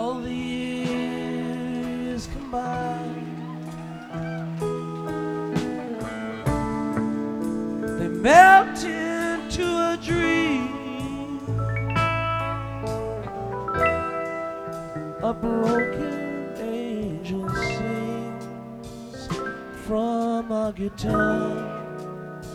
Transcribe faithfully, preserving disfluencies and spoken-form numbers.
all the years combined, they melt into a dream, a broken angel sings from a guitar.